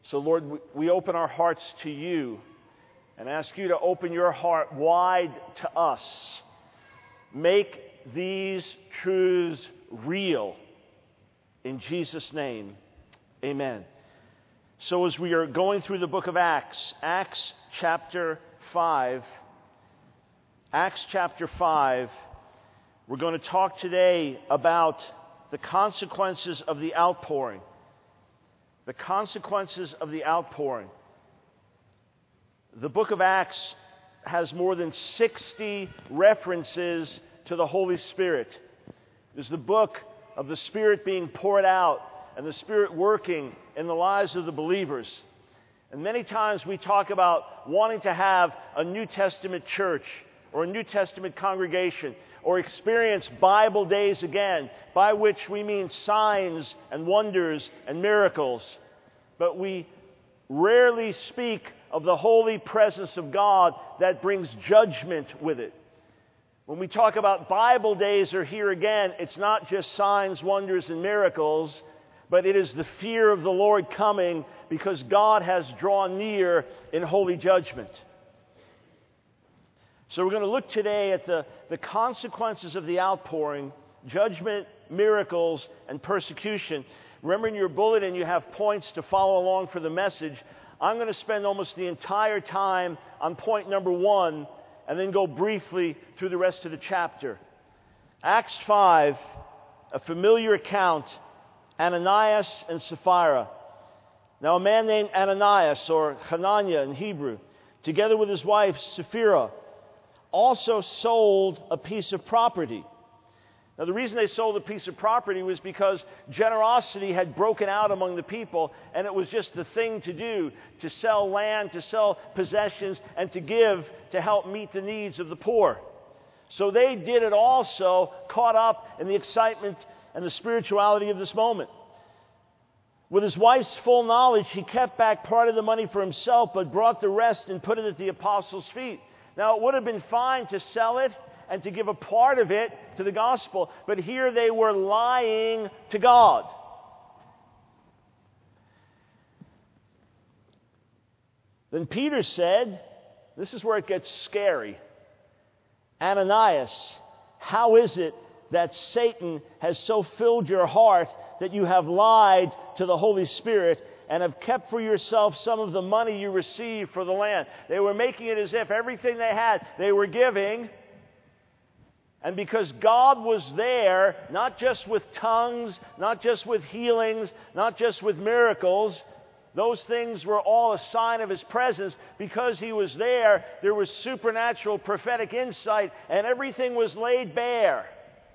So, Lord, we open our hearts to you and ask you to open your heart wide to us. Make these truths real. In Jesus' name, amen. So as we are going through the book of Acts, Acts chapter 5, we're going to talk today about the consequences of the outpouring. The consequences of the outpouring. The book of Acts has more than 60 references to the Holy Spirit. It is the book of the Spirit being poured out and the Spirit working in the lives of the believers. And many times we talk about wanting to have a New Testament church or a New Testament congregation or experience Bible days again, by which we mean signs and wonders and miracles. But we rarely speak of the holy presence of God that brings judgment with it. When we talk about Bible days are here again, it's not just signs, wonders, and miracles, but it is the fear of the Lord coming because God has drawn near in holy judgment. So we're going to look today at the consequences of the outpouring, judgment, miracles, and persecution. Remember in your bulletin you have points to follow along for the message. I'm going to spend almost the entire time on point number 1 and then go briefly through the rest of the chapter. Acts 5, a familiar account, Ananias and Sapphira. Now a man named Ananias, or Hananiah in Hebrew, together with his wife Sapphira, also sold a piece of property. Now the reason they sold a piece of property was because generosity had broken out among the people, and it was just the thing to do, to sell land, to sell possessions, and to give to help meet the needs of the poor. So they did it also, caught up in the excitement and the spirituality of this moment. With his wife's full knowledge, he kept back part of the money for himself, but brought the rest and put it at the apostles' feet. Now, it would have been fine to sell it and to give a part of it to the gospel, but here they were lying to God. Then Peter said, this is where it gets scary, Ananias, how is it that Satan has so filled your heart that you have lied to the Holy Spirit and have kept for yourself some of the money you received for the land? They were making it as if everything they had, they were giving. And because God was there, not just with tongues, not just with healings, not just with miracles, those things were all a sign of His presence. Because He was there, there was supernatural prophetic insight, and everything was laid bare.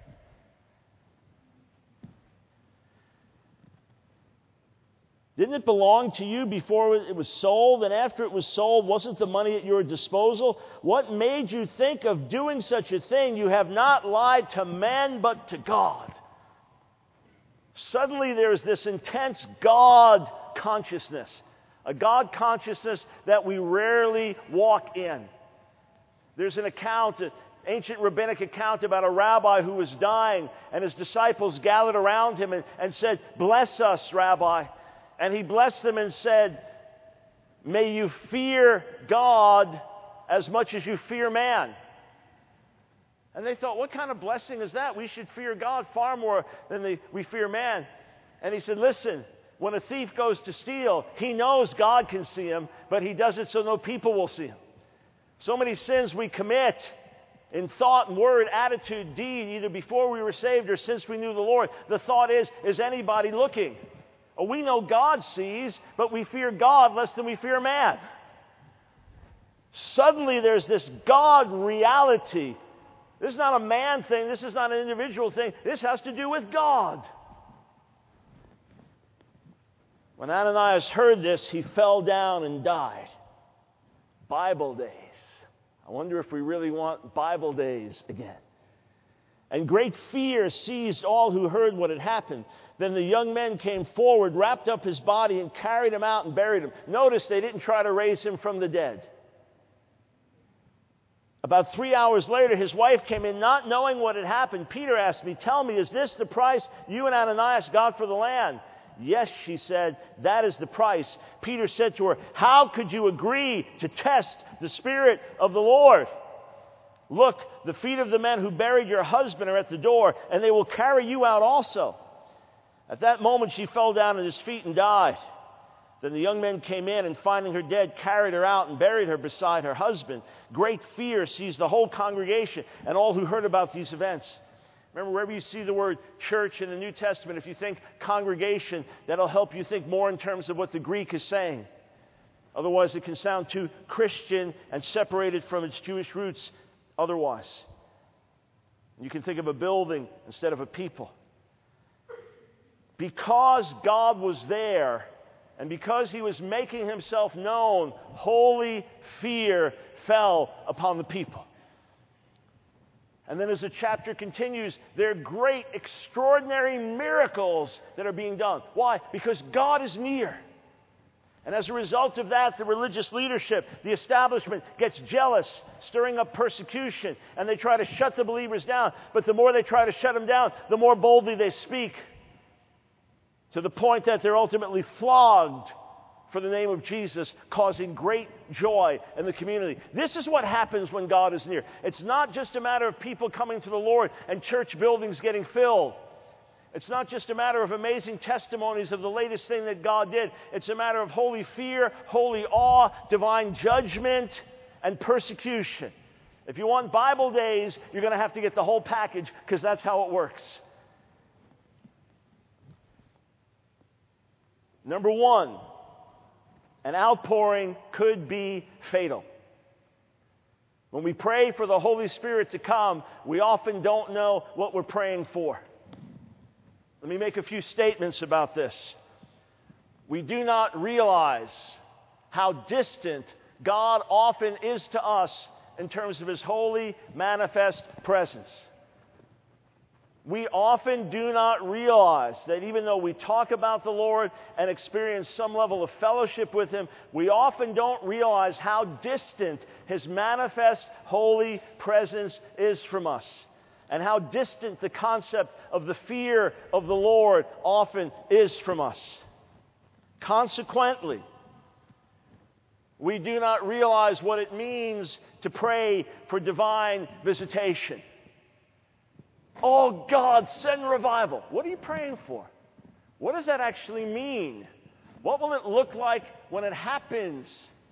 Didn't it belong to you before it was sold? And after it was sold, wasn't the money at your disposal? What made you think of doing such a thing? You have not lied to men, but to God. Suddenly there's this intense God consciousness. A God consciousness that we rarely walk in. There's an account, an ancient rabbinic account about a rabbi who was dying, and his disciples gathered around him and said, "Bless us, Rabbi." And he blessed them and said, "May you fear God as much as you fear man." And they thought, what kind of blessing is that? We should fear God far more than we fear man. And he said, listen, when a thief goes to steal, he knows God can see him, but he does it so no people will see him. So many sins we commit in thought and word, attitude, deed, either before we were saved or since we knew the Lord. The thought is anybody looking? We know God sees, but we fear God less than we fear man. Suddenly there's this God reality. This is not a man thing. This is not an individual thing. This has to do with God. When Ananias heard this, he fell down and died. Bible days. I wonder if we really want Bible days again. And great fear seized all who heard what had happened. Then the young men came forward, wrapped up his body, and carried him out and buried him. Notice they didn't try to raise him from the dead. About 3 hours later, his wife came in, not knowing what had happened. Peter asked me, "Tell me, is this the price you and Ananias got for the land?" Yes, she said, that is the price. Peter said to her, how could you agree to test the Spirit of the Lord? Look, the feet of the men who buried your husband are at the door, and they will carry you out also. At that moment she fell down at his feet and died. Then the young men came in, and finding her dead, carried her out and buried her beside her husband. Great fear seized the whole congregation and all who heard about these events. Remember, wherever you see the word church in the New Testament, if you think congregation, that'll help you think more in terms of what the Greek is saying. Otherwise, it can sound too Christian and separated from its Jewish roots otherwise. You can think of a building instead of a people. Because God was there, and because he was making himself known, holy fear fell upon the people. And then as the chapter continues, there are great, extraordinary miracles that are being done. Why? Because God is near. And as a result of that, the religious leadership, the establishment, gets jealous, stirring up persecution, and they try to shut the believers down. But the more they try to shut them down, the more boldly they speak, to the point that they're ultimately flogged for the name of Jesus, causing great joy in the community. This is what happens when God is near. It's not just a matter of people coming to the Lord and church buildings getting filled. It's not just a matter of amazing testimonies of the latest thing that God did. It's a matter of holy fear, holy awe, divine judgment, and persecution. If you want Bible days, you're going to have to get the whole package, because that's how it works. Number one, an outpouring could be fatal. When we pray for the Holy Spirit to come, we often don't know what we're praying for. Let me make a few statements about this. We do not realize how distant God often is to us in terms of his holy, manifest presence. We often do not realize that even though we talk about the Lord and experience some level of fellowship with him, we often don't realize how distant his manifest holy presence is from us, and how distant the concept of the fear of the Lord often is from us. Consequently, we do not realize what it means to pray for divine visitation. Oh God, send revival. What are you praying for? What does that actually mean? What will it look like when it happens?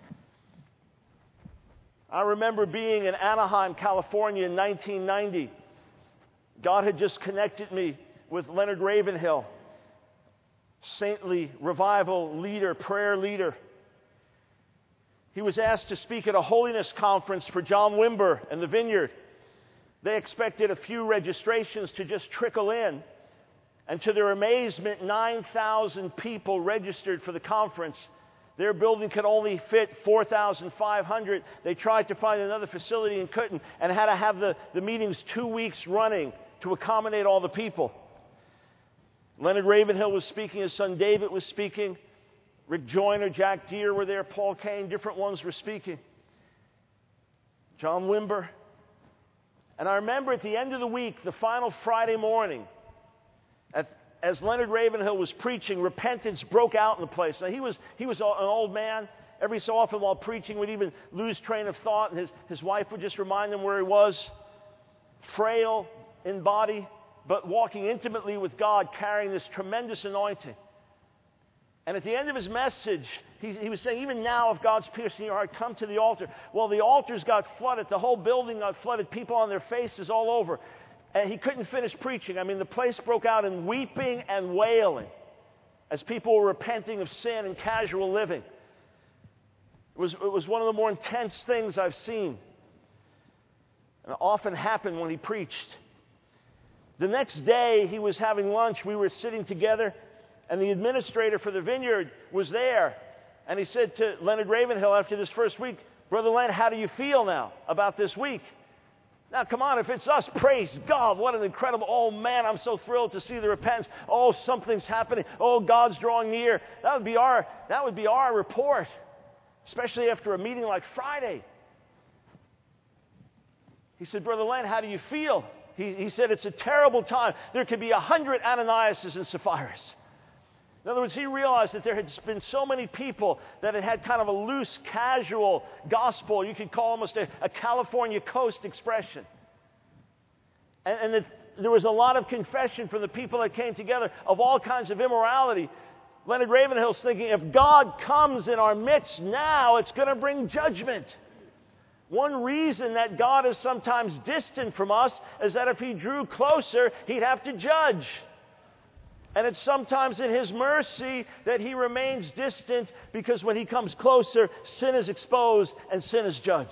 I remember being in Anaheim, California in 1990. God had just connected me with Leonard Ravenhill, saintly revival leader, prayer leader. He was asked to speak at a holiness conference for John Wimber and the Vineyard. They expected a few registrations to just trickle in. And to their amazement, 9,000 people registered for the conference. Their building could only fit 4,500. They tried to find another facility and couldn't, and had to have the meetings 2 weeks running to accommodate all the people. Leonard Ravenhill was speaking. His son David was speaking. Rick Joyner, Jack Deere were there. Paul Cain, different ones were speaking. John Wimber. And I remember at the end of the week, the final Friday morning, as Leonard Ravenhill was preaching, repentance broke out in the place. Now, he was an old man. Every so often while preaching, would even lose train of thought, and his wife would just remind him where he was. Frail in body, but walking intimately with God, carrying this tremendous anointing. And at the end of his message, he was saying, even now, if God's piercing your heart, come to the altar. Well, the altars got flooded. The whole building got flooded. People on their faces all over. And he couldn't finish preaching. I mean, the place broke out in weeping and wailing as people were repenting of sin and casual living. It was one of the more intense things I've seen. And it often happened when he preached. The next day, he was having lunch. We were sitting together. And the administrator for the Vineyard was there. And he said to Leonard Ravenhill after this first week, Brother Len, how do you feel now about this week? Now, come on, if it's us, praise God. What an incredible, oh man, I'm so thrilled to see the repentance. Oh, something's happening. Oh, God's drawing near. That would be our report, especially after a meeting like Friday. He said, Brother Len, how do you feel? He said, it's a terrible time. There could be 100 Ananiases and Sapphires. In other words, he realized that there had been so many people that had had kind of a loose, casual gospel. You could call almost a California coast expression. And that there was a lot of confession from the people that came together of all kinds of immorality. Leonard Ravenhill's thinking, if God comes in our midst now, it's going to bring judgment. One reason that God is sometimes distant from us is that if He drew closer, He'd have to judge. And it's sometimes in His mercy that He remains distant, because when He comes closer, sin is exposed and sin is judged.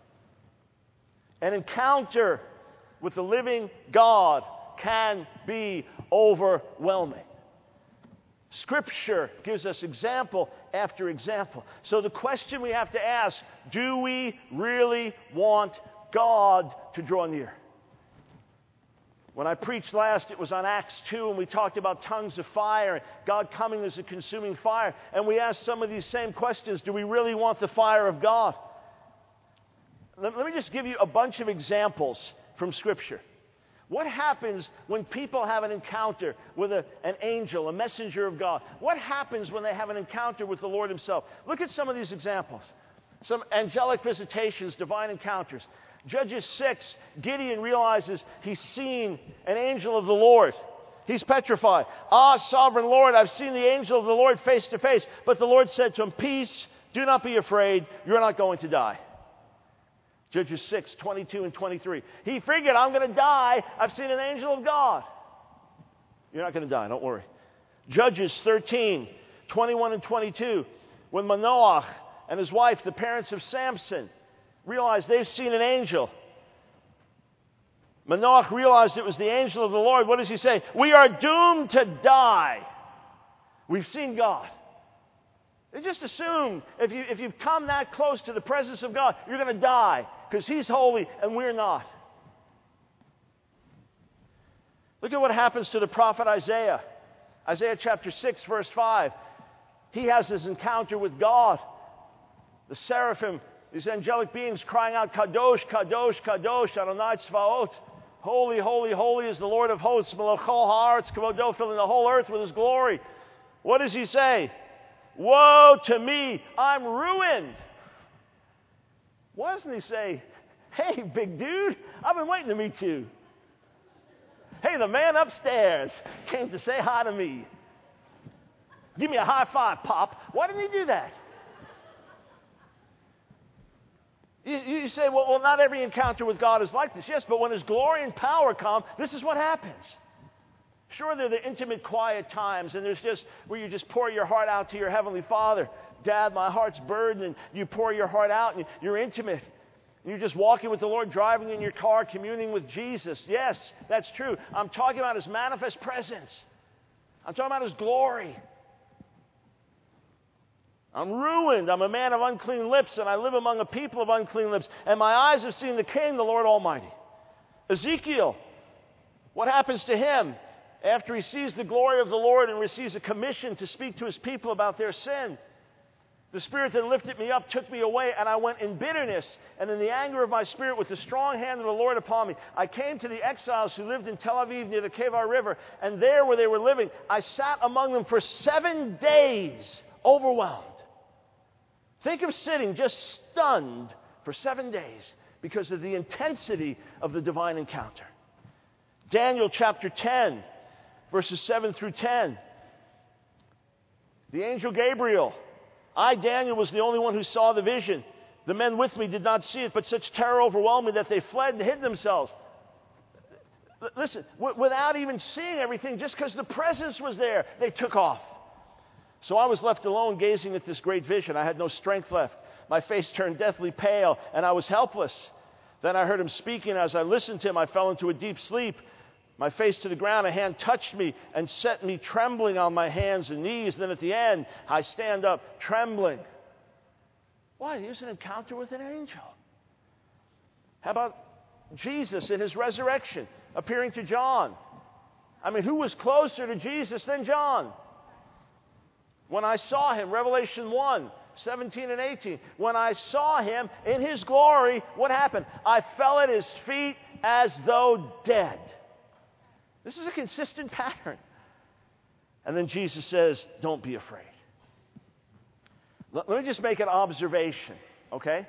An encounter with the living God can be overwhelming. Scripture gives us example after example. So the question we have to ask, do we really want God to draw near? When I preached last, it was on Acts 2, and we talked about tongues of fire, and God coming as a consuming fire. And we asked some of these same questions. Do we really want the fire of God? Let me just give you a bunch of examples from Scripture. What happens when people have an encounter with an angel, a messenger of God? What happens when they have an encounter with the Lord Himself? Look at some of these examples. Some angelic visitations, divine encounters. Judges 6, Gideon realizes he's seen an angel of the Lord. He's petrified. Ah, sovereign Lord, I've seen the angel of the Lord face to face. But the Lord said to him, peace, do not be afraid, you're not going to die. Judges 6, 22 and 23. He figured, I'm going to die. I've seen an angel of God. You're not going to die, don't worry. Judges 13, 21 and 22. When Manoah and his wife, the parents of Samson, realized they've seen an angel. Manoah realized it was the angel of the Lord. What does he say? We are doomed to die. We've seen God. They just assume if you've come that close to the presence of God, you're going to die because He's holy and we're not. Look at what happens to the prophet Isaiah. Isaiah chapter 6, verse 5. He has his encounter with God. The seraphim, these angelic beings crying out, Kadosh, Kadosh, Kadosh, Adonai Tzvaot. Holy, holy, holy is the Lord of hosts. Melech kol haaretz kavodo, filling the whole earth with His glory. What does he say? Woe to me, I'm ruined. Why doesn't he say, hey, big dude, I've been waiting to meet you. Hey, the man upstairs came to say hi to me. Give me a high five, Pop. Why didn't he do that? You say, well, not every encounter with God is like this. Yes, but when His glory and power come, this is what happens. Sure, there are the intimate, quiet times, and there's just where you just pour your heart out to your Heavenly Father. Dad, my heart's burdened, and you pour your heart out, and you're intimate. You're just walking with the Lord, driving in your car, communing with Jesus. Yes, that's true. I'm talking about His manifest presence. I'm talking about His glory. I'm ruined. I'm a man of unclean lips, and I live among a people of unclean lips, and my eyes have seen the King, the Lord Almighty. Ezekiel, what happens to him after he sees the glory of the Lord and receives a commission to speak to his people about their sin? The Spirit that lifted me up took me away, and I went in bitterness and in the anger of my spirit with the strong hand of the Lord upon me. I came to the exiles who lived in Tel Aviv near the Kebar River, and there where they were living, I sat among them for 7 days, overwhelmed. Think of sitting just stunned for 7 days because of the intensity of the divine encounter. Daniel chapter 10, verses 7 through 10. The angel Gabriel. I, Daniel, was the only one who saw the vision. The men with me did not see it, but such terror overwhelmed me that they fled and hid themselves. Listen, without even seeing everything, just because the presence was there, they took off. So I was left alone gazing at this great vision. I had no strength left. My face turned deathly pale, and I was helpless. Then I heard Him speaking. As I listened to Him, I fell into a deep sleep. My face to the ground, a hand touched me and set me trembling on my hands and knees. Then at the end, I stand up trembling. Why? Here's an encounter with an angel. How about Jesus in His resurrection, appearing to John? I mean, who was closer to Jesus than John? When I saw Him, Revelation 1, 17 and 18, when I saw Him in His glory, what happened? I fell at His feet as though dead. This is a consistent pattern. And then Jesus says, don't be afraid. Let me just make an observation, okay?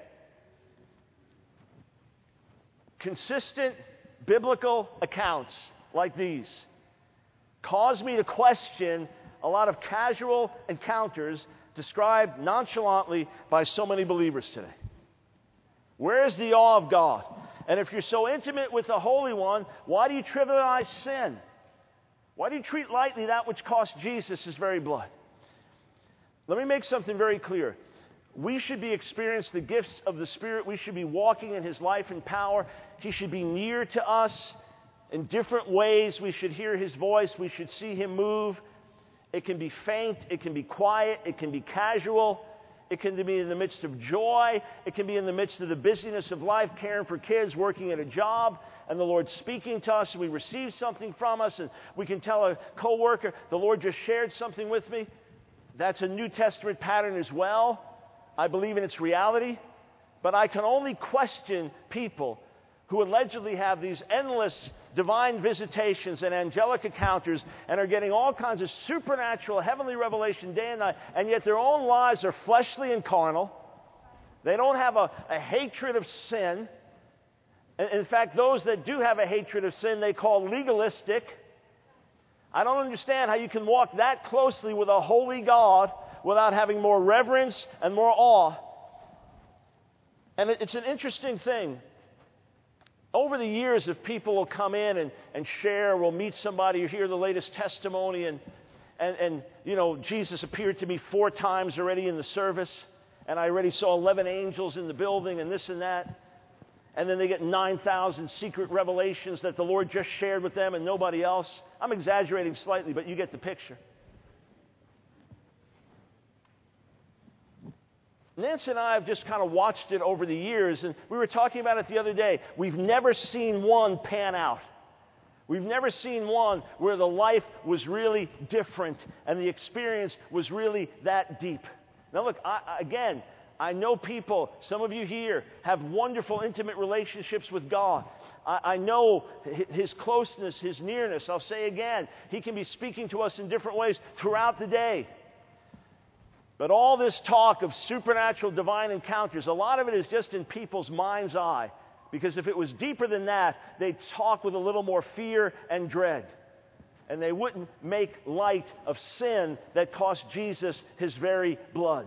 Consistent biblical accounts like these cause me to question a lot of casual encounters described nonchalantly by so many believers today. Where is the awe of God? And if you're so intimate with the Holy One, why do you trivialize sin? Why do you treat lightly that which cost Jesus his very blood? Let me make something very clear. We should be experiencing the gifts of the Spirit. We should be walking in his life and power. He should be near to us in different ways. We should hear his voice. We should see him move. It can be faint. It can be quiet. It can be casual. It can be in the midst of joy. It can be in the midst of the busyness of life, caring for kids, working at a job, and the Lord speaking to us, and we receive something from us, and we can tell a coworker, the Lord just shared something with me. That's a New Testament pattern as well. I believe in its reality, but I can only question people who allegedly have these endless divine visitations and angelic encounters and are getting all kinds of supernatural heavenly revelation day and night, and yet their own lives are fleshly and carnal. They don't have a hatred of sin. In fact, those that do have a hatred of sin, they call legalistic. I don't understand how you can walk that closely with a holy God without having more reverence and more awe. And it's an interesting thing. Over the years, if people will come in and share, we'll meet somebody, you hear the latest testimony, and you know, Jesus appeared to me 4 times already in the service, and I already saw 11 angels in the building, and this and that. And then they get 9,000 secret revelations that the Lord just shared with them and nobody else. I'm exaggerating slightly, but you get the picture. Nancy and I have just kind of watched it over the years, and we were talking about it the other day. We've never seen one pan out. We've never seen one where the life was really different and the experience was really that deep. Now look, I know people, some of you here, have wonderful, intimate relationships with God. I know his closeness, his nearness. I'll say again, he can be speaking to us in different ways throughout the day. But all this talk of supernatural divine encounters, a lot of it is just in people's mind's eye. Because if it was deeper than that, they'd talk with a little more fear and dread. And they wouldn't make light of sin that cost Jesus his very blood.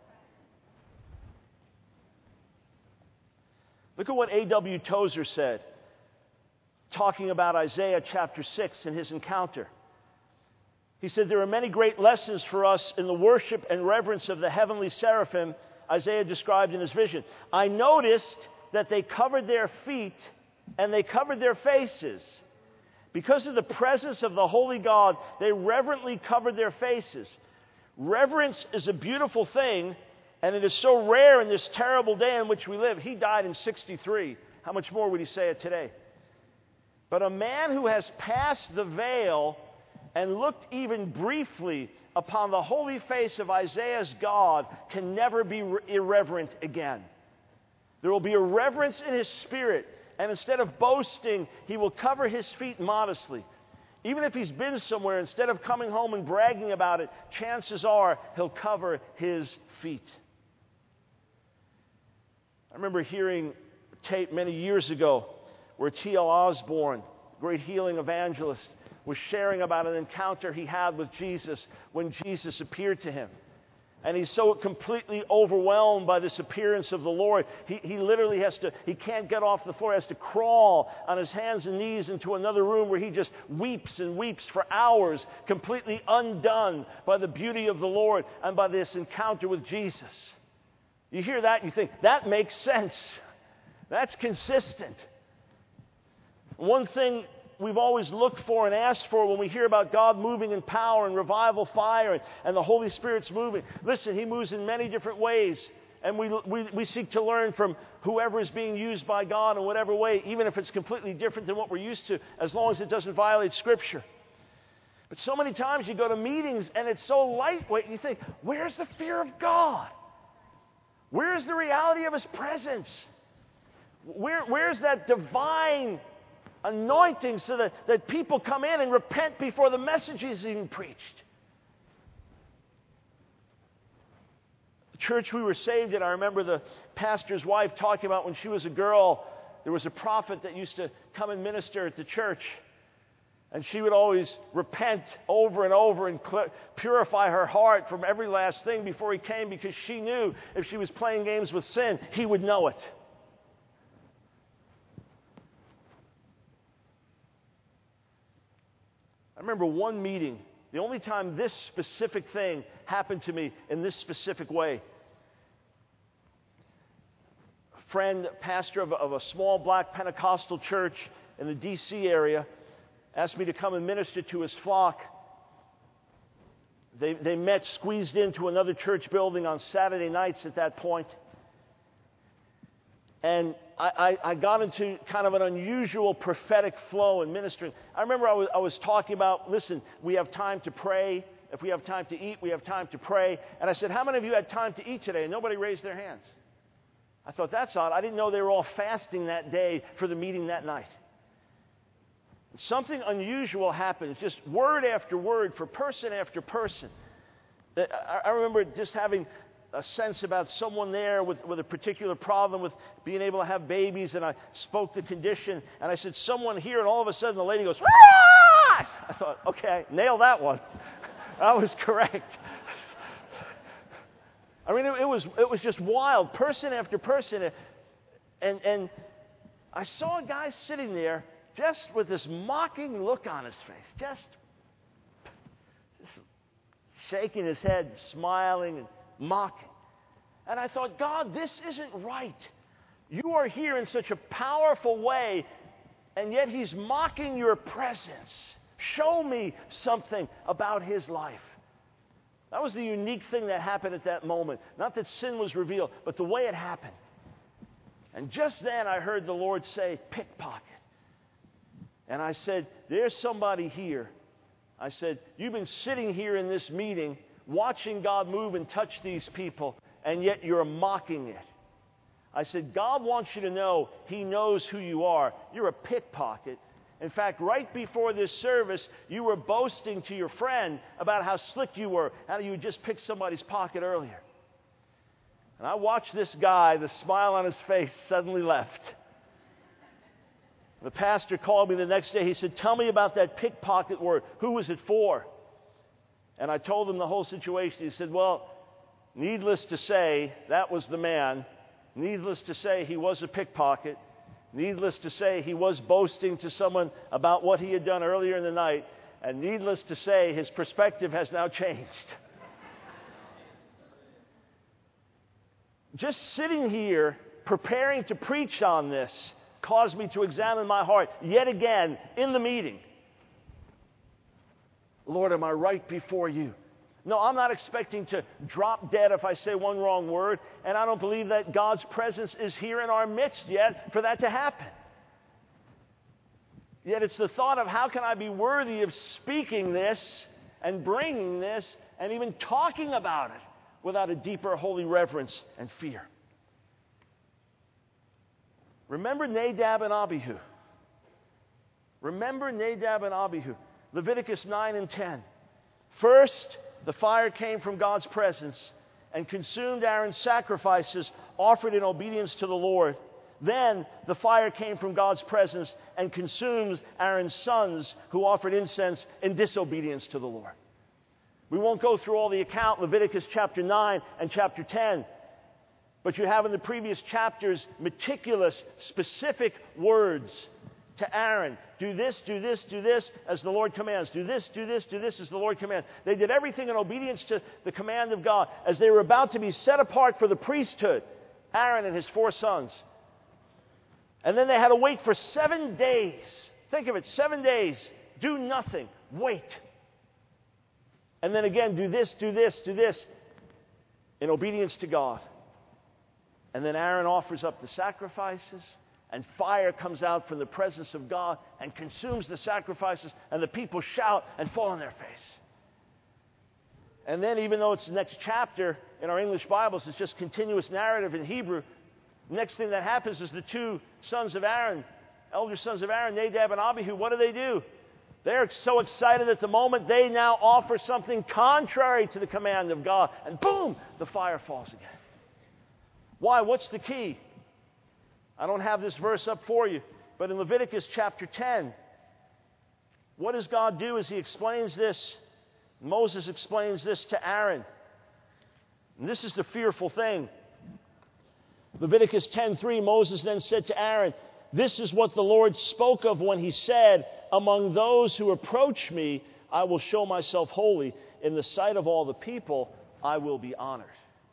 Look at what A.W. Tozer said, talking about Isaiah chapter 6 and his encounter. He said, there are many great lessons for us in the worship and reverence of the heavenly seraphim Isaiah described in his vision. I noticed that they covered their feet and they covered their faces. Because of the presence of the holy God, they reverently covered their faces. Reverence is a beautiful thing, and it is so rare in this terrible day in which we live. He died in 1963. How much more would he say it today? But a man who has passed the veil and looked even briefly upon the holy face of Isaiah's God can never be irreverent again. There will be a reverence in his spirit, and instead of boasting, he will cover his feet modestly. Even if he's been somewhere, instead of coming home and bragging about it, chances are he'll cover his feet. I remember hearing a tape many years ago where T.L. Osborne, great healing evangelist, was sharing about an encounter he had with Jesus when Jesus appeared to him. And he's so completely overwhelmed by this appearance of the Lord, he literally he can't get off the floor, he has to crawl on his hands and knees into another room where he just weeps and weeps for hours, completely undone by the beauty of the Lord and by this encounter with Jesus. You hear that and you think, that makes sense. That's consistent. One thing we've always looked for and asked for when we hear about God moving in power and revival fire and the Holy Spirit's moving. Listen, he moves in many different ways. And we seek to learn from whoever is being used by God in whatever way, even if it's completely different than what we're used to, as long as it doesn't violate Scripture. But so many times you go to meetings and it's so lightweight and you think, where's the fear of God? Where's the reality of his presence? Where's that divine anointing so that people come in and repent before the message is even preached? The church we were saved in, I remember the pastor's wife talking about when she was a girl, there was a prophet that used to come and minister at the church. And she would always repent over and over and purify her heart from every last thing before he came, because she knew if she was playing games with sin, he would know it. I remember one meeting, the only time this specific thing happened to me in this specific way. A friend, pastor of a small black Pentecostal church in the D.C. area, asked me to come and minister to his flock. They met squeezed into another church building on Saturday nights at that point. And I got into kind of an unusual prophetic flow in ministering. I remember I was talking about, listen, we have time to pray. If we have time to eat, we have time to pray. And I said, how many of you had time to eat today? And nobody raised their hands. I thought, that's odd. I didn't know they were all fasting that day for the meeting that night. Something unusual happens, just word after word for person after person. I remember just having a sense about someone there with a particular problem with being able to have babies, and I spoke the condition, and I said, someone here, and all of a sudden the lady goes, ah! I thought, okay, nail that one. That was correct. I mean, it was just wild, person after person. And I saw a guy sitting there just with this mocking look on his face, just shaking his head, smiling and mocking. And I thought, God, this isn't right. You are here in such a powerful way, and yet he's mocking your presence. Show me something about his life. That was the unique thing that happened at that moment. Not that sin was revealed, but the way it happened. And just then I heard the Lord say, pickpocket. And I said, there's somebody here. I said, you've been sitting here in this meeting, watching God move and touch these people, and yet you're mocking it. I said, God wants you to know he knows who you are. You're a pickpocket. In fact, right before this service, you were boasting to your friend about how slick you were, how you just picked somebody's pocket earlier. And I watched this guy, the smile on his face suddenly left. The pastor called me the next day. He said, tell me about that pickpocket word. Who was it for? And I told him the whole situation. He said, well, needless to say, that was the man. Needless to say, he was a pickpocket. Needless to say, he was boasting to someone about what he had done earlier in the night. And needless to say, his perspective has now changed. Just sitting here preparing to preach on this caused me to examine my heart yet again in the meeting. Lord, am I right before you? No, I'm not expecting to drop dead if I say one wrong word, and I don't believe that God's presence is here in our midst yet for that to happen. Yet it's the thought of how can I be worthy of speaking this and bringing this and even talking about it without a deeper holy reverence and fear. Remember Nadab and Abihu. Remember Nadab and Abihu. Leviticus 9 and 10. First, the fire came from God's presence and consumed Aaron's sacrifices offered in obedience to the Lord. Then the fire came from God's presence and consumed Aaron's sons who offered incense in disobedience to the Lord. We won't go through all the account, Leviticus chapter 9 and chapter 10. But you have in the previous chapters meticulous, specific words to Aaron. Do this, do this, do this, as the Lord commands. Do this, do this, do this, as the Lord commands. They did everything in obedience to the command of God. As they were about to be set apart for the priesthood, Aaron and his 4 sons. And then they had to wait for 7 days. Think of it, 7 days. Do nothing. Wait. And then again, do this, do this, do this, in obedience to God. And then Aaron offers up the sacrifices, and fire comes out from the presence of God and consumes the sacrifices, and the people shout and fall on their face. And then, even though it's the next chapter in our English Bibles, it's just continuous narrative in Hebrew, the next thing that happens is the 2 sons of Aaron, elder sons of Aaron, Nadab and Abihu, what do? They're so excited at the moment they now offer something contrary to the command of God. And boom, the fire falls again. Why? What's the key? I don't have this verse up for you, but in Leviticus chapter 10, what does God do as he explains this? Moses explains this to Aaron. And this is the fearful thing. Leviticus 10:3, Moses then said to Aaron, "This is what the Lord spoke of when he said, 'Among those who approach me, I will show myself holy. In the sight of all the people, I will be honored.'"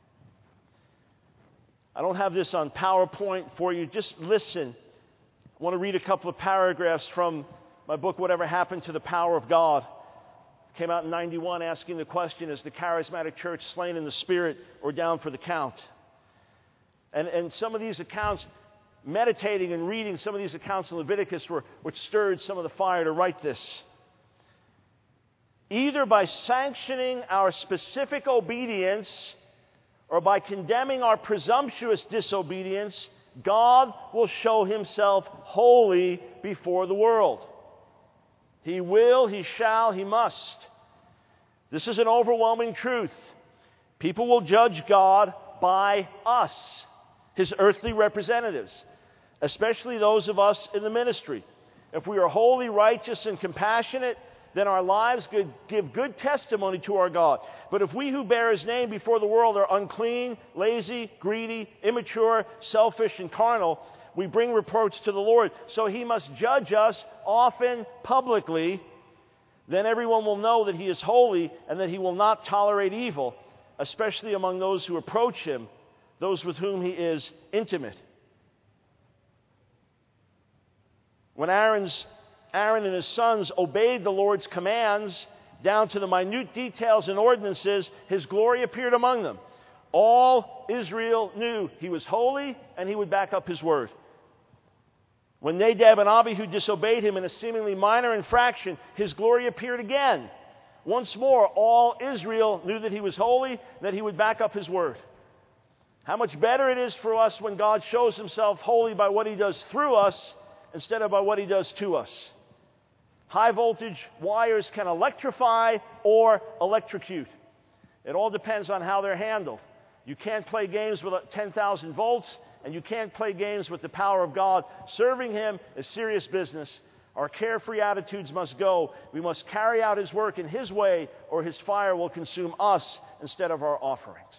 I don't have this on PowerPoint for you. Just listen. I want to read a couple of paragraphs from my book, Whatever Happened to the Power of God. It came out in 91 asking the question, is the charismatic church slain in the spirit or down for the count? And some of these accounts, meditating and reading some of these accounts in Leviticus which stirred some of the fire to write this. Either by sanctioning our specific obedience or by condemning our presumptuous disobedience, God will show himself holy before the world. He will, he shall, he must. This is an overwhelming truth. People will judge God by us, his earthly representatives, especially those of us in the ministry. If we are holy, righteous, and compassionate, then our lives give good testimony to our God. But if we who bear his name before the world are unclean, lazy, greedy, immature, selfish, and carnal, we bring reproach to the Lord. So he must judge us often publicly. Then everyone will know that he is holy and that he will not tolerate evil, especially among those who approach him, those with whom he is intimate. When Aaron and his sons obeyed the Lord's commands down to the minute details and ordinances, his glory appeared among them. All Israel knew he was holy and he would back up his word. When Nadab and Abihu disobeyed him in a seemingly minor infraction, his glory appeared again. Once more, all Israel knew that he was holy, that he would back up his word. How much better it is for us when God shows himself holy by what he does through us instead of by what he does to us. High voltage wires can electrify or electrocute. It all depends on how they're handled. You can't play games with 10,000 volts, and you can't play games with the power of God. Serving him is serious business. Our carefree attitudes must go. We must carry out his work in his way, or his fire will consume us instead of our offerings.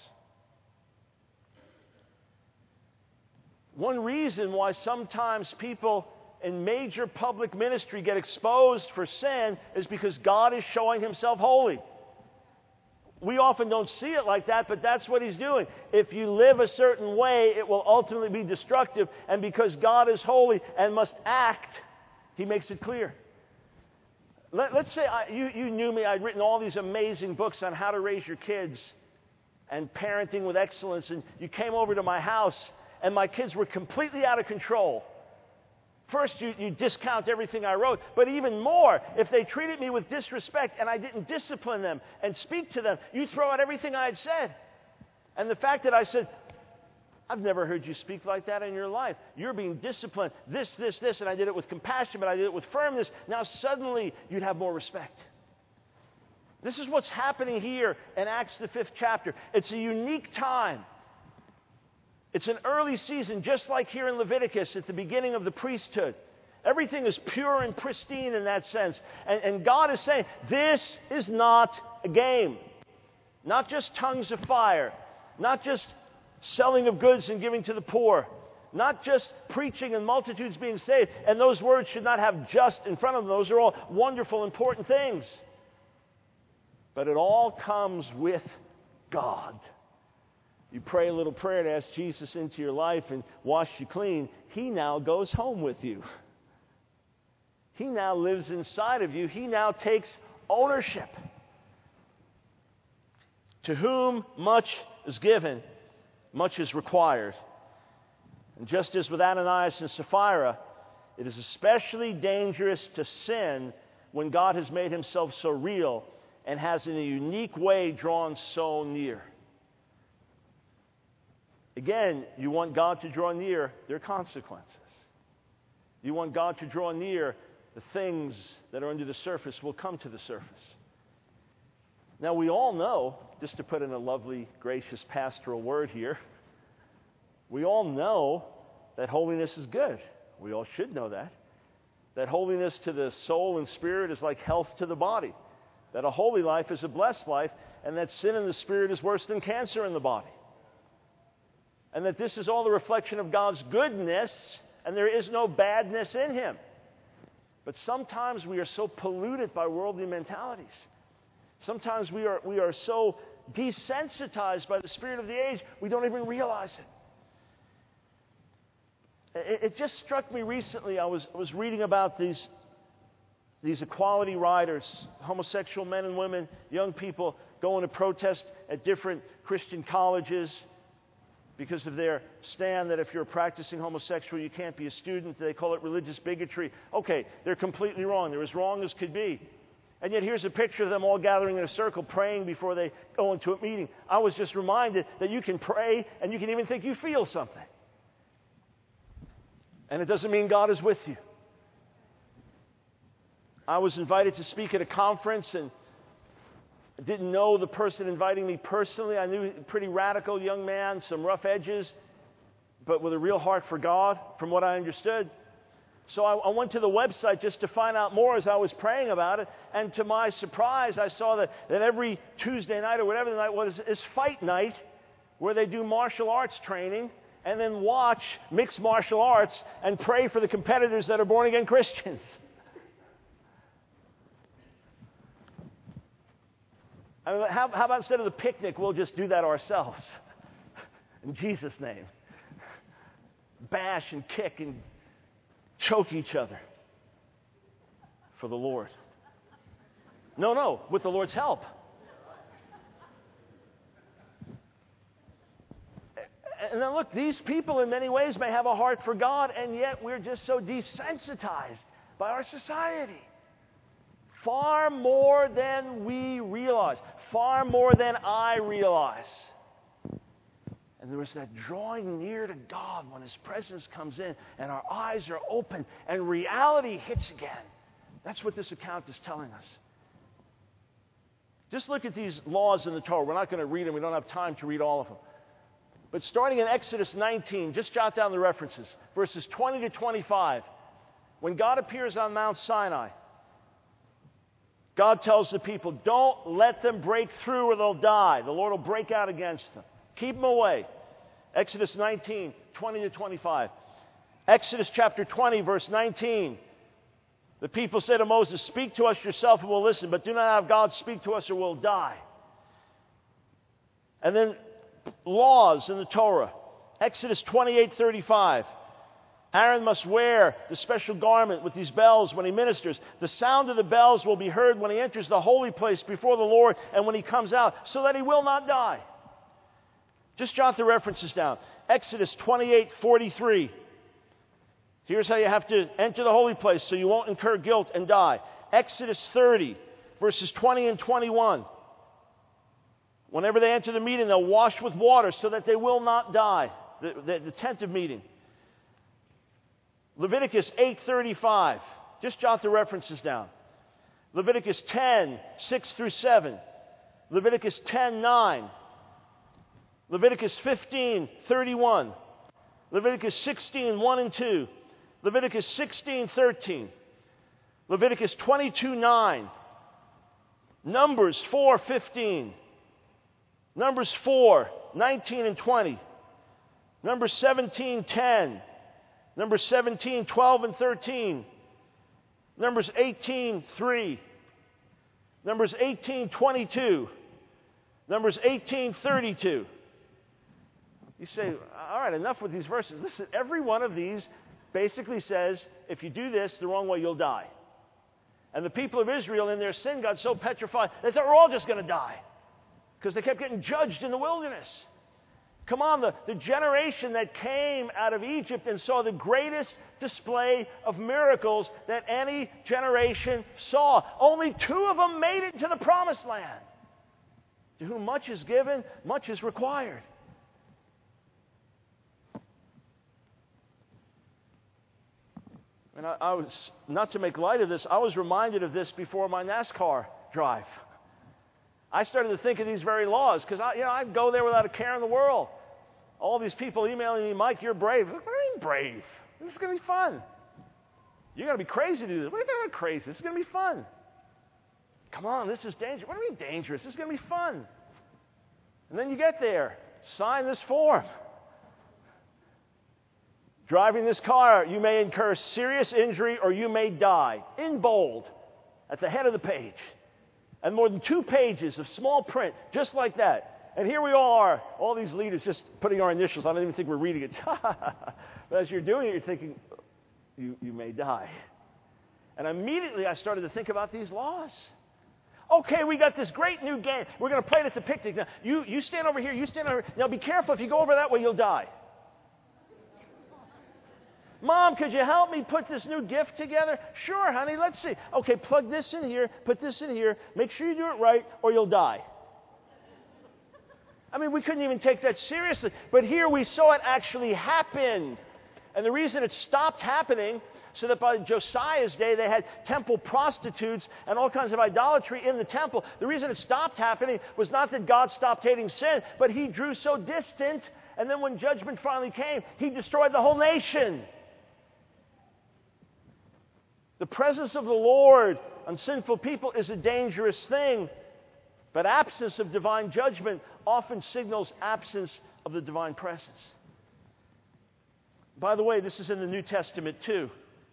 One reason why sometimes people in major public ministry get exposed for sin is because God is showing himself holy. We often don't see it like that, but that's what he's doing. If you live a certain way, it will ultimately be destructive. And because God is holy and must act, he makes it clear. Let's say you knew me. I'd written all these amazing books on how to raise your kids and parenting with excellence. And you came over to my house, and my kids were completely out of control. First, you discount everything I wrote, but even more, if they treated me with disrespect and I didn't discipline them and speak to them, you throw out everything I had said. And the fact that I said, I've never heard you speak like that in your life. You're being disciplined, this, and I did it with compassion, but I did it with firmness. Now suddenly you'd have more respect. This is what's happening here in Acts the 5th chapter. It's a unique time. It's an early season, just like here in Leviticus at the beginning of the priesthood. Everything is pure and pristine in that sense. And God is saying, this is not a game. Not just tongues of fire. Not just selling of goods and giving to the poor. Not just preaching and multitudes being saved. And those words should not have just in front of them. Those are all wonderful, important things. But it all comes with God. You pray a little prayer to ask Jesus into your life and wash you clean. He now goes home with you. He now lives inside of you. He now takes ownership. To whom much is given, much is required. And just as with Ananias and Sapphira, it is especially dangerous to sin when God has made himself so real and has in a unique way drawn so near. Again, you want God to draw near, there are consequences. You want God to draw near, the things that are under the surface will come to the surface. Now, we all know, just to put in a lovely, gracious pastoral word here, we all know that holiness is good. We all should know that. That holiness to the soul and spirit is like health to the body. That a holy life is a blessed life, and that sin in the spirit is worse than cancer in the body. And that this is all the reflection of God's goodness, and there is no badness in Him. But sometimes we are so polluted by worldly mentalities. Sometimes we are so desensitized by the spirit of the age, we don't even realize it. It just struck me recently. I was reading about these equality riders, homosexual men and women, young people going to protest at different Christian colleges because of their stand that if you're a practicing homosexual, you can't be a student. They call it religious bigotry. Okay, they're completely wrong. They're as wrong as could be. And yet here's a picture of them all gathering in a circle praying before they go into a meeting. I was just reminded that you can pray and you can even think you feel something. And it doesn't mean God is with you. I was invited to speak at a conference and I didn't know the person inviting me personally. I knew a pretty radical young man, some rough edges, but with a real heart for God, from what I understood. So I went to the website just to find out more as I was praying about it. And to my surprise, I saw that every Tuesday night or whatever the night was is fight night, where they do martial arts training and then watch mixed martial arts and pray for the competitors that are born-again Christians. I mean, how about instead of the picnic, we'll just do that ourselves? In Jesus' name. Bash and kick and choke each other for the Lord. No, with the Lord's help. And then look, these people in many ways may have a heart for God, and yet we're just so desensitized by our society. Far more than we realize. Far more than I realize. And there was that drawing near to God when His presence comes in and our eyes are open and reality hits again. That's what this account is telling us. Just look at these laws in the Torah. We're not going to read them. We don't have time to read all of them. But starting in Exodus 19, just jot down the references. Verses 20 to 25. When God appears on Mount Sinai, God tells the people, don't let them break through or they'll die. The Lord will break out against them. Keep them away. Exodus 19, 20 to 25. Exodus chapter 20, verse 19. The people say to Moses, speak to us yourself and we'll listen, but do not have God speak to us or we'll die. And then laws in the Torah. Exodus 28:35. Aaron must wear the special garment with these bells when he ministers. The sound of the bells will be heard when he enters the holy place before the Lord and when he comes out, so that he will not die. Just jot the references down. Exodus 28:43. Here's how you have to enter the holy place so you won't incur guilt and die. Exodus 30, verses 20 and 21. Whenever they enter the meeting, they'll wash with water so that they will not die. The tent of meeting. Leviticus 8:35. Just jot the references down. Leviticus 10, 6 through 7. Leviticus 10:9. Leviticus 15:31. Leviticus 16, 1 and 2. Leviticus 16:13. Leviticus 22:9. Numbers 4:15. Numbers 4:19 and 20. Numbers 17:10. Numbers 17, 12, and 13. Numbers 18:3. Numbers 18:22. Numbers 18:32. You say, all right, enough with these verses. Listen, every one of these basically says, if you do this the wrong way, you'll die. And the people of Israel in their sin got so petrified, they thought we're all just going to die. Because they kept getting judged in the wilderness. Come on, the generation that came out of Egypt and saw the greatest display of miracles that any generation saw. Only 2 of them made it to the promised land. To whom much is given, much is required. And I was, not to make light of this, I was reminded of this before my NASCAR drive. I started to think of these very laws because I'd go there without a care in the world. All these people emailing me, Mike, you're brave. What do you mean brave? This is going to be fun. You're going to be crazy to do this. What are you doing crazy? This is going to be fun. Come on, this is dangerous. What do you mean dangerous? This is going to be fun. And then you get there. Sign this form. Driving this car, you may incur serious injury or you may die. In bold, at the head of the page. And more than 2 pages of small print, just like that. And here we all are, all these leaders just putting our initials. I don't even think we're reading it. But as you're doing it, you're thinking, you may die. And immediately I started to think about these laws. Okay, we got this great new game. We're going to play it at the picnic. Now, you stand over here, you stand over here. Now be careful. If you go over that way, you'll die. Mom, could you help me put this new gift together? Sure, honey, let's see. Okay, plug this in here, put this in here. Make sure you do it right or you'll die. I mean, we couldn't even take that seriously. But here we saw it actually happen. And the reason it stopped happening, so that by Josiah's day they had temple prostitutes and all kinds of idolatry in the temple. The reason it stopped happening was not that God stopped hating sin, but he drew so distant. And then when judgment finally came, he destroyed the whole nation. The presence of the Lord on sinful people is a dangerous thing, but absence of divine judgment often signals absence of the divine presence. By the way, this is in the New Testament too.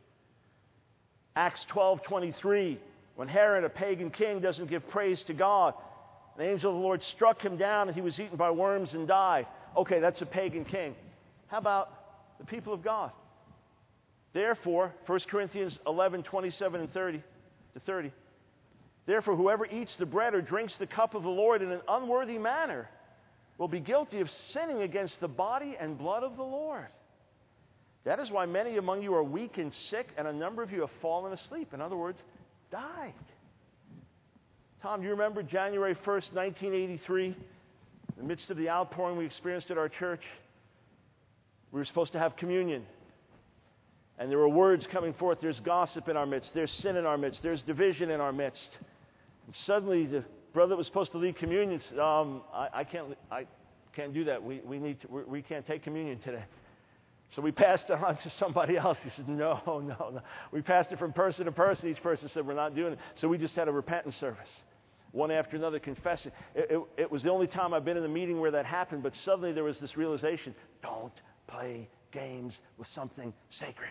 Acts 12:23, when Herod, a pagan king, doesn't give praise to God, the angel of the Lord struck him down and he was eaten by worms and died. Okay, that's a pagan king. How about the people of God? Therefore, 1 Corinthians 11:27-30. Therefore, whoever eats the bread or drinks the cup of the Lord in an unworthy manner will be guilty of sinning against the body and blood of the Lord. That is why many among you are weak and sick, and a number of you have fallen asleep. In other words, died. Tom, do you remember January 1st, 1983? In the midst of the outpouring we experienced at our church, we were supposed to have communion. And there were words coming forth. There's gossip in our midst. There's sin in our midst. There's division in our midst. And suddenly the brother that was supposed to lead communion said, I can't do that. We can't take communion today. So we passed it on to somebody else. He said, no. We passed it from person to person. Each person said, we're not doing it. So we just had a repentance service. One after another confessing. It was the only time I've been in a meeting where that happened. But suddenly there was this realization, don't play games with something sacred.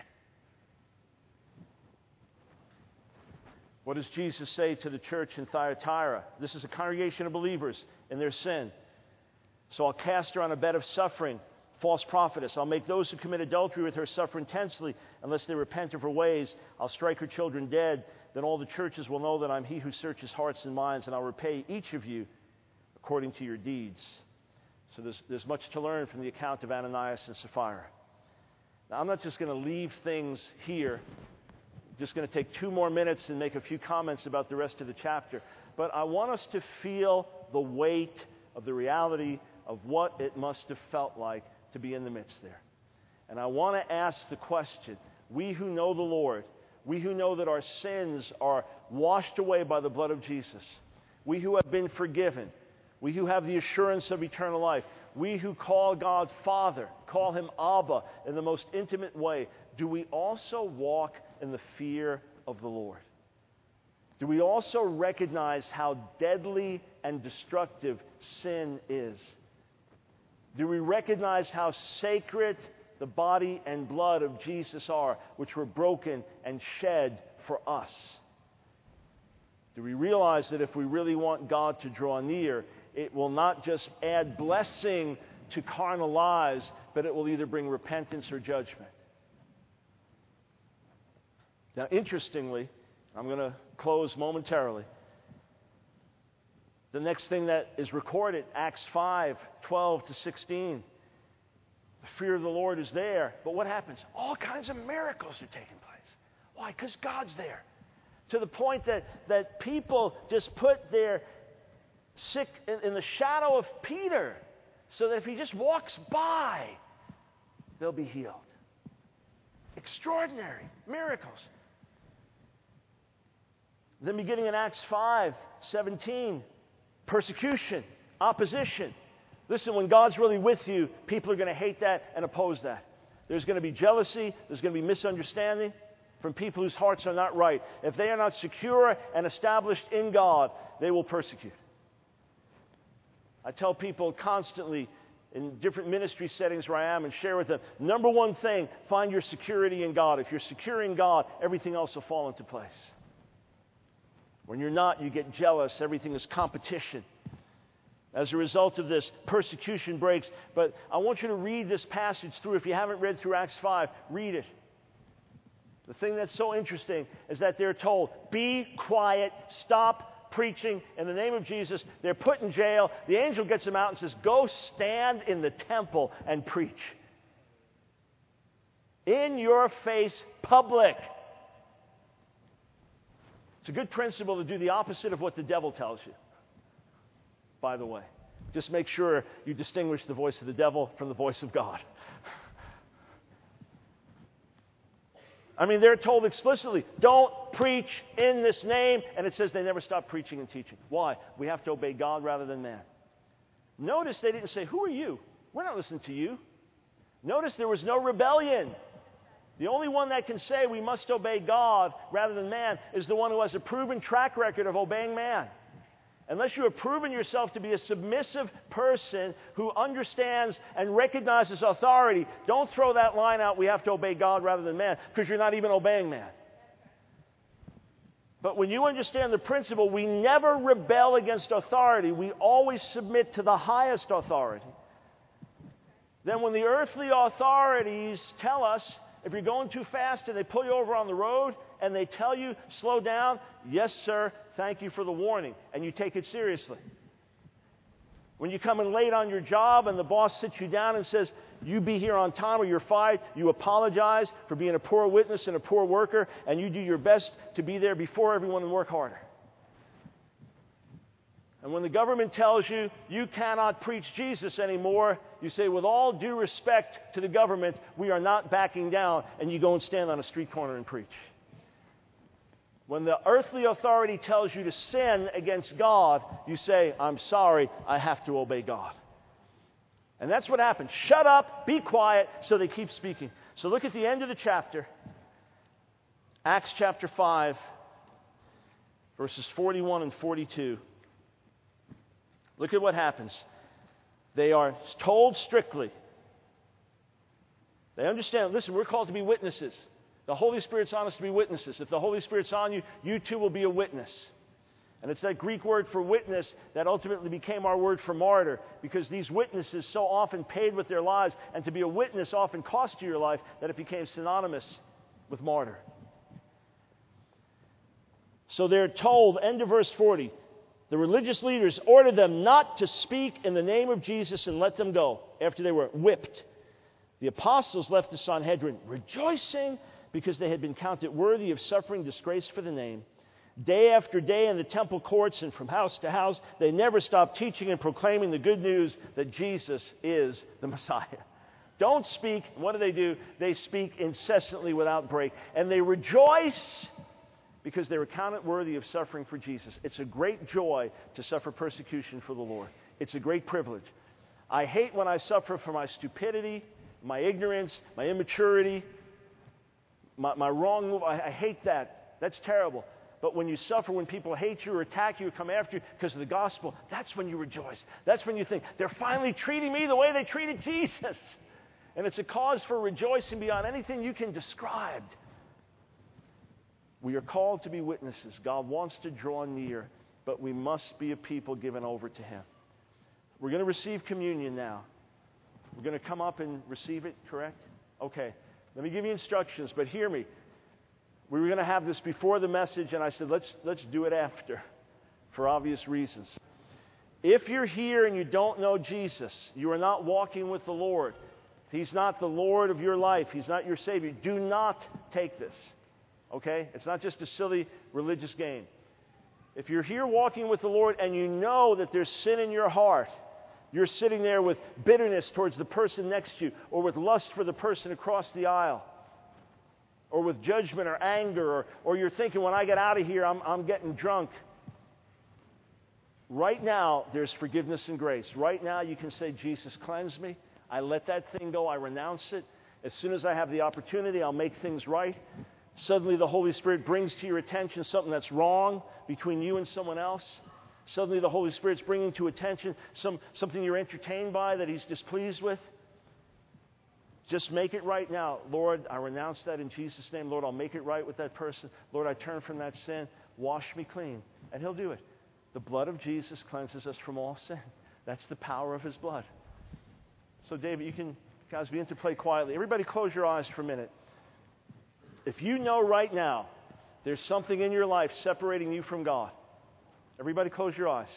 What does Jesus say to the church in Thyatira? This is a congregation of believers in their sin. So I'll cast her on a bed of suffering, false prophetess. I'll make those who commit adultery with her suffer intensely unless they repent of her ways. I'll strike her children dead. Then all the churches will know that I'm he who searches hearts and minds, and I'll repay each of you according to your deeds. So there's much to learn from the account of Ananias and Sapphira. Now, I'm not just going to leave things here. Just going to take 2 more minutes and make a few comments about the rest of the chapter. But I want us to feel the weight of the reality of what it must have felt like to be in the midst there. And I want to ask the question, we who know the Lord, we who know that our sins are washed away by the blood of Jesus, we who have been forgiven, we who have the assurance of eternal life, we who call God Father, call him Abba in the most intimate way, do we also walk in the fear of the Lord? Do we also recognize how deadly and destructive sin is? Do we recognize how sacred the body and blood of Jesus are, which were broken and shed for us? Do we realize that if we really want God to draw near, it will not just add blessing to carnal lives, but it will either bring repentance or judgment? Now, interestingly, I'm going to close momentarily. The next thing that is recorded, Acts 5:12-16. The fear of the Lord is there. But what happens? All kinds of miracles are taking place. Why? Because God's there. To the point that people just put their sick in the shadow of Peter, so that if he just walks by, they'll be healed. Extraordinary miracles. Then beginning in Acts 5:17, persecution, opposition. Listen, when God's really with you, people are going to hate that and oppose that. There's going to be jealousy. There's going to be misunderstanding from people whose hearts are not right. If they are not secure and established in God, they will persecute. I tell people constantly in different ministry settings where I am and share with them, number one thing, find your security in God. If you're secure in God, everything else will fall into place. When you're not, you get jealous. Everything is competition. As a result of this, persecution breaks. But I want you to read this passage through. If you haven't read through Acts 5, read it. The thing that's so interesting is that they're told, be quiet, stop preaching in the name of Jesus. They're put in jail. The angel gets them out and says, go stand in the temple and preach. In your face, public. It's a good principle to do the opposite of what the devil tells you, by the way. Just make sure you distinguish the voice of the devil from the voice of God. I mean, they're told explicitly, don't preach in this name. And it says they never stop preaching and teaching. Why? We have to obey God rather than man. Notice they didn't say, who are you? We're not listening to you. Notice there was no rebellion. The only one that can say we must obey God rather than man is the one who has a proven track record of obeying man. Unless you have proven yourself to be a submissive person who understands and recognizes authority, don't throw that line out, we have to obey God rather than man, because you're not even obeying man. But when you understand the principle, we never rebel against authority. We always submit to the highest authority. Then when the earthly authorities tell us, if you're going too fast and they pull you over on the road and they tell you, slow down, yes, sir, thank you for the warning, and you take it seriously. When you come in late on your job and the boss sits you down and says, you be here on time or you're fired, you apologize for being a poor witness and a poor worker, and you do your best to be there before everyone and work harder. And when the government tells you you cannot preach Jesus anymore, you say, with all due respect to the government, we are not backing down, and you go and stand on a street corner and preach. When the earthly authority tells you to sin against God, you say, I'm sorry, I have to obey God. And that's what happens. Shut up, be quiet, so they keep speaking. So look at the end of the chapter, Acts chapter 5, verses 41 and 42. Look at what happens. They are told strictly. They understand, listen, we're called to be witnesses. The Holy Spirit's on us to be witnesses. If the Holy Spirit's on you, you too will be a witness. And it's that Greek word for witness that ultimately became our word for martyr, because these witnesses so often paid with their lives, and to be a witness often cost you your life, that it became synonymous with martyr. So they're told, end of verse 40, the religious leaders ordered them not to speak in the name of Jesus and let them go after they were whipped. The apostles left the Sanhedrin rejoicing because they had been counted worthy of suffering disgrace for the name. Day after day in the temple courts and from house to house, they never stopped teaching and proclaiming the good news that Jesus is the Messiah. Don't speak. What do? They speak incessantly without break. And they rejoice because they were counted worthy of suffering for Jesus. It's a great joy to suffer persecution for the Lord. It's a great privilege. I hate when I suffer for my stupidity, my ignorance, my immaturity, my wrong move. I hate that. That's terrible. But when you suffer, when people hate you or attack you or come after you because of the gospel, that's when you rejoice. That's when you think, they're finally treating me the way they treated Jesus. And it's a cause for rejoicing beyond anything you can describe. We are called to be witnesses. God wants to draw near, but we must be a people given over to Him. We're going to receive communion now. We're going to come up and receive it, correct? Okay. Let me give you instructions, but hear me. We were going to have this before the message, and I said, let's do it after, for obvious reasons. If you're here and you don't know Jesus, you are not walking with the Lord. He's not the Lord of your life. He's not your Savior. Do not take this. Okay? It's not just a silly religious game. If you're here walking with the Lord and you know that there's sin in your heart, you're sitting there with bitterness towards the person next to you or with lust for the person across the aisle, or with judgment or anger, or you're thinking, when I get out of here, I'm getting drunk. Right now, there's forgiveness and grace. Right now, you can say, Jesus, cleanse me. I let that thing go. I renounce it. As soon as I have the opportunity, I'll make things right. Suddenly, the Holy Spirit brings to your attention something that's wrong between you and someone else. Suddenly, the Holy Spirit's bringing to attention something you're entertained by that He's displeased with. Just make it right now. Lord, I renounce that in Jesus' name. Lord, I'll make it right with that person. Lord, I turn from that sin. Wash me clean. And He'll do it. The blood of Jesus cleanses us from all sin. That's the power of His blood. So, David, you can, guys, begin to play quietly. Everybody close your eyes for a minute. If you know right now there's something in your life separating you from God, everybody close your eyes.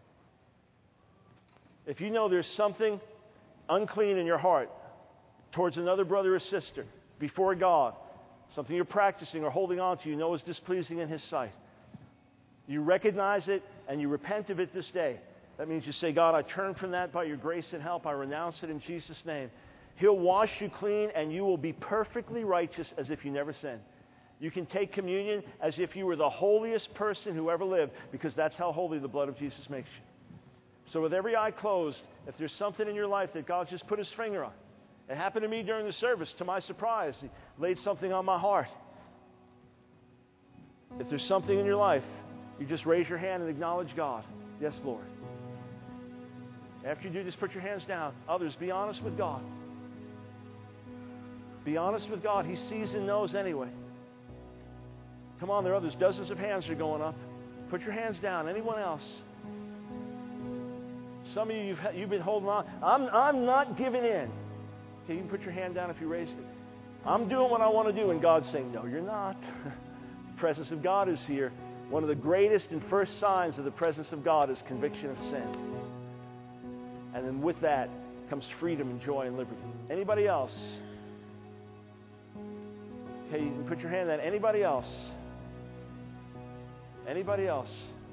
If you know there's something unclean in your heart towards another brother or sister before God, something you're practicing or holding on to you know is displeasing in His sight, you recognize it and you repent of it this day. That means you say, God, I turn from that by your grace and help. I renounce it in Jesus' name. He'll wash you clean and you will be perfectly righteous as if you never sinned. You can take communion as if you were the holiest person who ever lived, because that's how holy the blood of Jesus makes you. So with every eye closed, if there's something in your life that God just put His finger on, it happened to me during the service. To my surprise, He laid something on my heart. If there's something in your life, you just raise your hand and acknowledge God. Yes, Lord. After you do this, put your hands down. Others, be honest with God. Be honest with God. He sees and knows anyway. Come on, there are others. Dozens of hands are going up. Put your hands down. Anyone else? Some of you, you've been holding on. I'm not giving in. Okay, you can put your hand down if you raised it. I'm doing what I want to do, and God's saying, no, you're not. The presence of God is here. One of the greatest and first signs of the presence of God is conviction of sin. And then with that comes freedom and joy and liberty. Anybody else? Okay, you can put your hand down. Anybody else? Anybody else?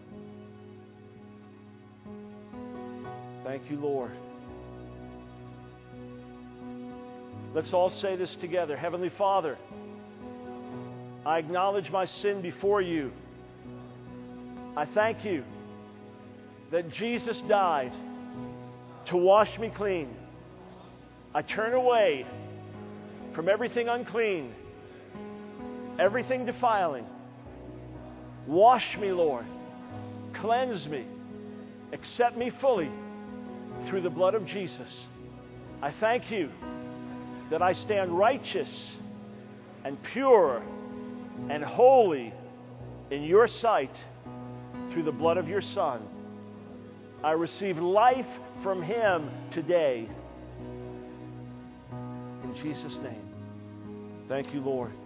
Thank you, Lord. Let's all say this together. Heavenly Father, I acknowledge my sin before you. I thank you that Jesus died to wash me clean. I turn away from everything unclean, everything defiling. Wash me, Lord. Cleanse me. Accept me fully through the blood of Jesus. I thank you that I stand righteous and pure and holy in your sight through the blood of your Son. I receive life from Him today. In Jesus' name. Thank you, Lord.